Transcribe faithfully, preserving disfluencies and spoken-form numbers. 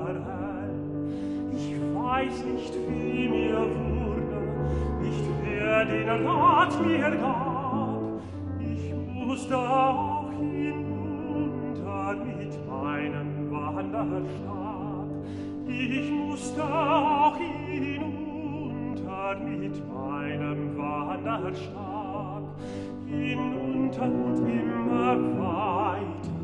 hell. Ich weiß nicht, wie mir wurde, nicht wer den Rat mir gab. Ich musste auch hinunter mit meinem Wanderstab. Ich musste auch hinunter mit meinem Wanderstab. Hinunter und immer weiter.